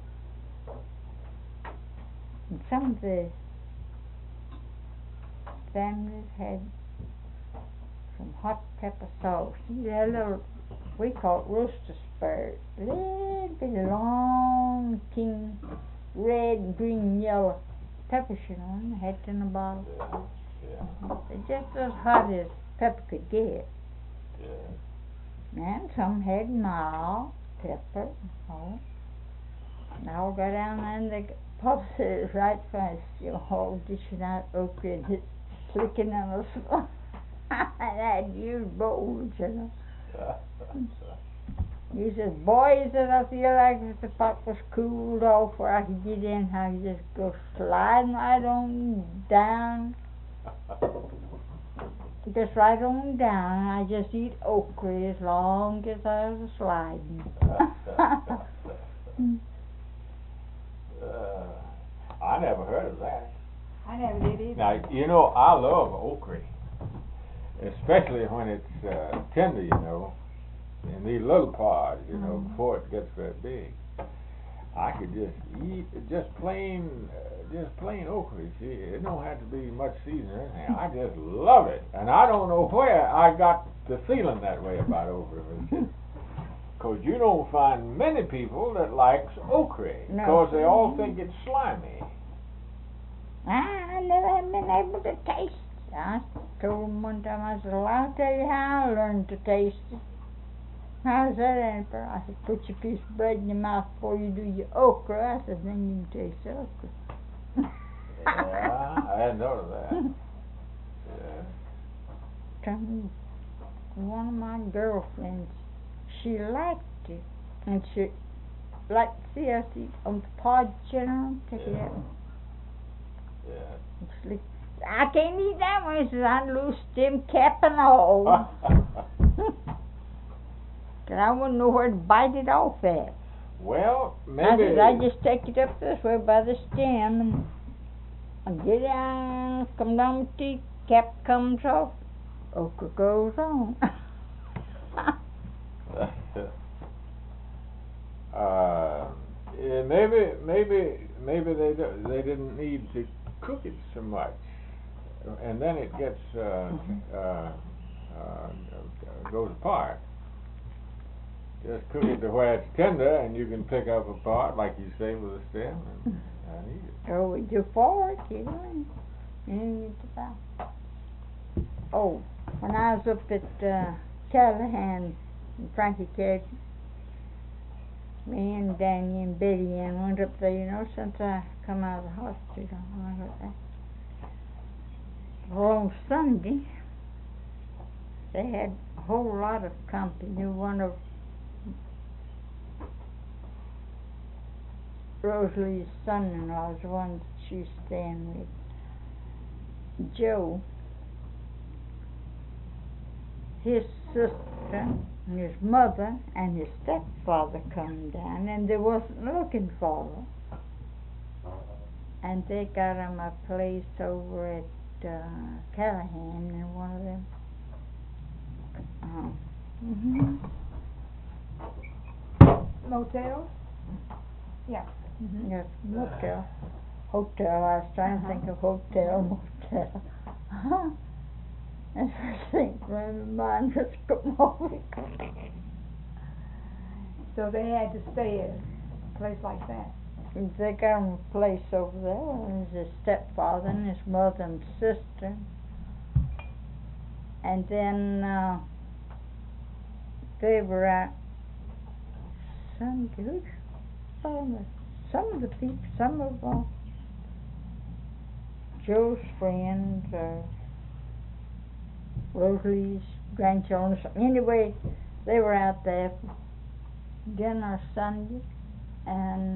and some of the families had some hot pepper sauce. See, they had a little, we call it rooster spurs, little bit of long, king, red, green, yellow peppers, you know, and they had it in a bottle. Yeah. Yeah. They're just as hot as pepper could get. Yeah. And some had mild pepper. Oh. And I all got down there and they Papa said it right fast, you know, all dishing out okra and it slicking on us. And I had huge bowls, you know. He says, boy, he said, I feel like if the pot was cooled off where I could get in, I could just go sliding right on down. Just right on down, and I just eat okra as long as I was sliding. uh, I never heard of that. I never did either. Now, you know, I love okra, especially when it's uh, tender, you know, in these little pods, you know, Mm. before it gets very big. I could just eat just plain, uh, just plain okra. See, it don't have to be much seasoning or anything. I just love it, and I don't know where I got the feeling that way about okra. Because you don't find many people that likes okra, No. because they all think it's slimy. I never have been able to taste it. I told him one time, I said, well, I'll tell you how I learned to taste it. How's that, Amber? I said, put your piece of bread in your mouth before you do your okra. I said, then you can taste the okra. Yeah, I hadn't noticed that. Yeah. Come one of my girlfriends, she liked it, and she liked to see us eat on the pod channel. Take it Yeah. out. Yeah. And she said, I can't eat that one. She said, I loose them cap and all. Cause I wouldn't know where to bite it off at. Well, I maybe. said, I just take it up this way by the stem and I get it out, come down with the cap comes off, okra goes on. uh, yeah, maybe, maybe, maybe they do, they didn't need to cook it so much, and then it gets uh, Mhm. uh, uh, goes apart. Just cook it to where it's tender, and you can pick up a part, like you say, with a stem, and, and eat it. Oh, we do forward, you know, and it's about. Oh, when I was up at uh, Callahan, and Frankie carried me and Danny and Betty and went up there, you know, since I come out of the hospital. I went up there. Well, on Sunday, they had a whole lot of company. One of Rosalie's son-in-laws, the one that she's staying with, Joe, his sister, and his mother, and his stepfather come down, and they wasn't looking for her. And they got him a place over at uh, Callahan, in one of them. Um, mhm. Motel? Yeah. Mm-hmm. Yes, motel. Hotel, I was trying Uh-huh. to think of hotel, motel. And first thing came my mind was come over. So they had to stay at a place like that. And they got him a place over there, and his stepfather and his mother and sister. And then uh, they were at some good, some of, some of the people, some of uh, Joe's friends, or Rosalie's grandchildren, or something. Anyway, they were out there for dinner Sunday, and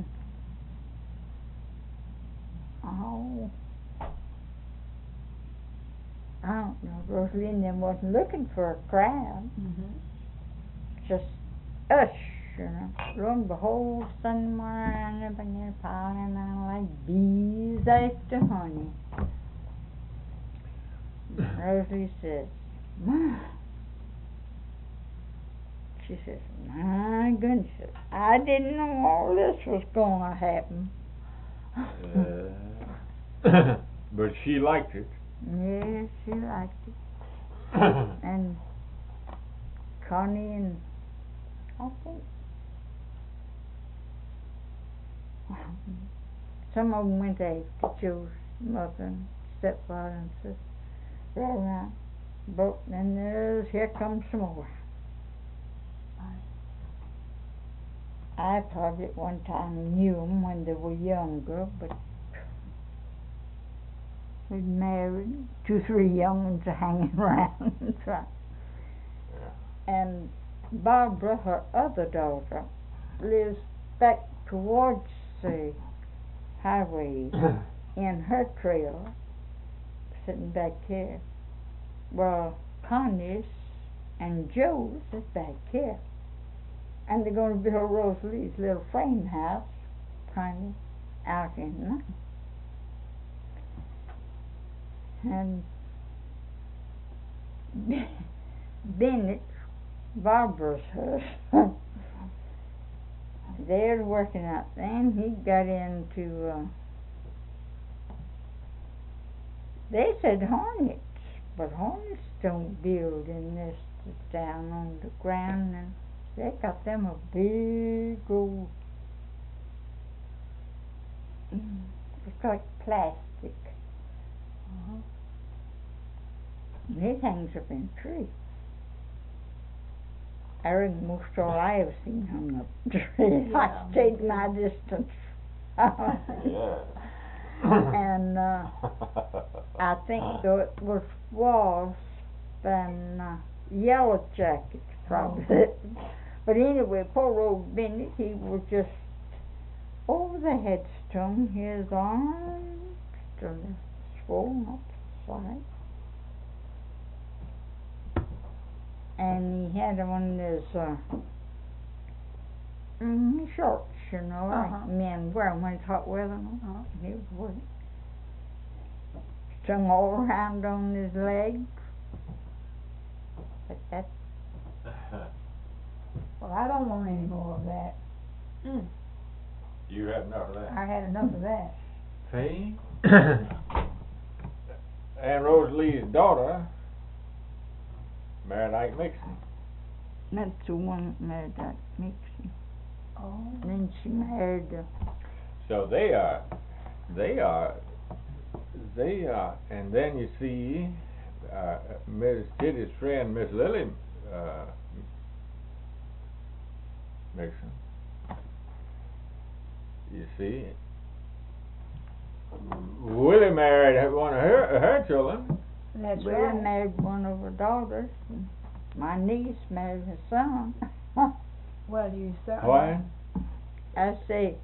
oh, I don't know, Rosalie and them wasn't looking for a crowd, Mm-hmm. just us, you know. Lo and behold, Sunday morning, I began piling on like bees after honey. Rosalie says, Ma, she says, my goodness, I didn't know all this was going to happen. Uh, but she liked it. Yes, she liked it. And Connie and I think some of them went after Joe's mother and stepfather and sister. Right around boat, and there's here comes some more. I probably at one time knew them when they were younger, but we married, two, three young ones are hanging around. That's right. Yeah. And Barbara, her other daughter, lives back towards the highway in her trailer, sitting back here. Well, Connie's and Joe's is back here. And they're going to build Rosalie's little frame house, kind of out in there. And Bennett, Barbara's husband, they're working out there, and he got into, uh, they said hornets, but hornets don't build in this down on the ground, and they got them a big old, it's like plastic. Uh-huh. And it hangs up in a tree. I reckon most all I ever seen hung up in a tree. Yeah, I stayed my distance. Yeah. And uh, I think though it was wasp and uh, Yellow Jackets, probably. But anyway, poor old Bennett, he was just over the headstone, his arms still swollen up the side. And he had one of those uh, mm, shorts, you know, Uh-huh. like men wear when it's hot weather. Uh-huh. He was strung all around on his legs. But that's Well, I don't want any more of that. mm. You had enough of that. I had enough of that. See? Aunt Rosalie's daughter married Ike Mixon. That's the one that married that Mixon. Oh. And then she married uh, So they are, they are, they are, and then you see uh, Miss Titty's friend, Miss Lily uh, Mixon. You see, Willie married one of her her children. That's Willie right. married one of her daughters. And my niece married her son. Well, you said. Why? I say,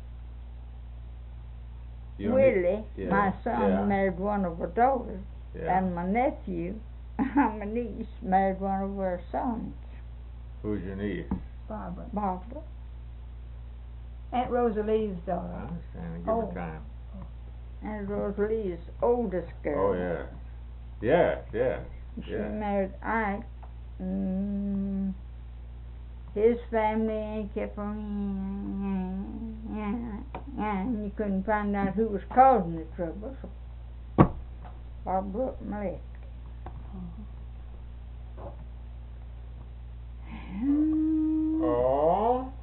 You don't need- Willie, yeah, my son, yeah. married one of her daughters. Yeah. And my nephew, my niece, married one of her sons, Who's your niece? Barbara. Barbara. Aunt Rosalie's I daughter. understand. Give Oh. her time. And Rosalie's oldest girl. Oh yes, yes, yes, She yes. married Ike. Mm, his family kept on, yeah, yeah, yeah, and you couldn't find out who was causing the trouble. So Barbara up and left. Mm, Oh.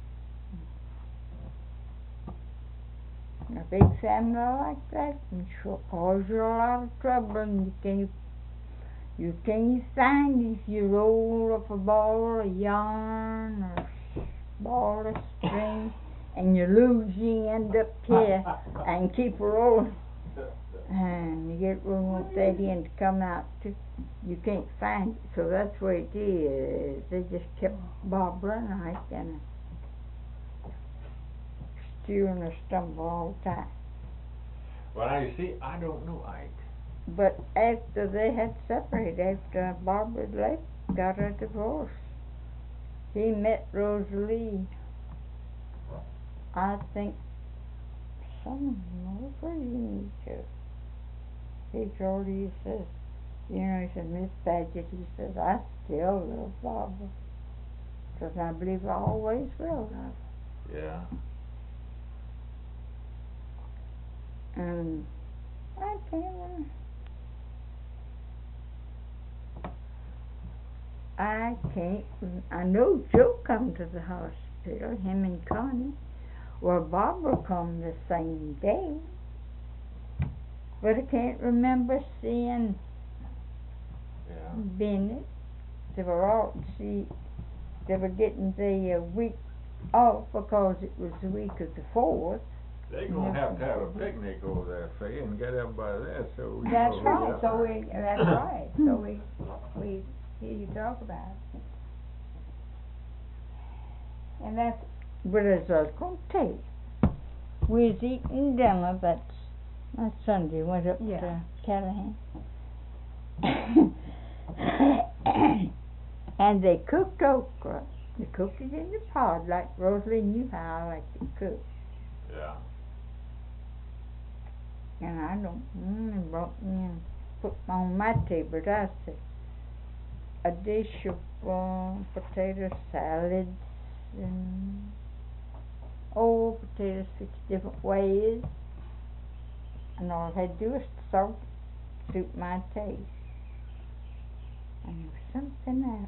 A big family like that can sure cause you a lot of trouble, and you can't you can't find if you roll up a ball of yarn or s- ball of string, and you lose, you end up here and keep rolling, and you get room at that end to come out to. You can't find it, so that's the way it is. They just kept Barbara and Ike and stew and a stumble all the time. Well, now you see, I don't know Ike. But after they had separated, after Barbara left, got a divorce, he met Rosalie, I think, some over in Egypt. He told her, he says, you know, he said, Miss Paget, he says, I still love Barbara. Because I believe I always will love her. Yeah. And I can't remember. I can't. I know Joe come to the hospital, him and Connie. Well, Barbara come the same day, but I can't remember seeing Yeah. Bennett. They were all see. They were getting the uh, week off because it was the week of the fourth. They're gonna have to have a picnic over there, see, and get everybody there, so we That's know who right. they So are. we. That's right. So we. We hear you talk about it. And that's. But as I was going to tell you, we was eating dinner that that Sunday. Went up Yeah. to Callahan. And they cooked okra. They cooked it in the pot like Rosalie knew how I like it cooked. Yeah. And I don't, mm, they brought me and put on my table. I said, a dish of uh, potato salads and oh, potatoes fixed different ways. And all I had to do was salt, suit my taste. And there was something else.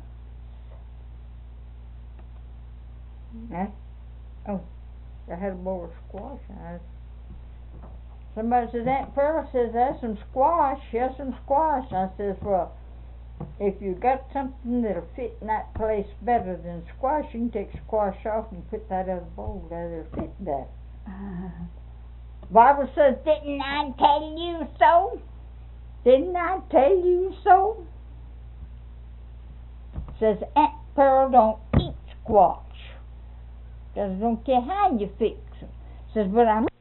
That, oh, I had a bowl of squash. I, somebody says, Aunt Pearl says, there's some squash. Here's some squash. I says, well, if you got something that'll fit in that place better than squash, you can take squash off and put that other bowl there that'll fit better. Barbara says, didn't I tell you so? Didn't I tell you so? Says, Aunt Pearl don't eat squash. Says, don't care how you fix 'em. Says, but I'm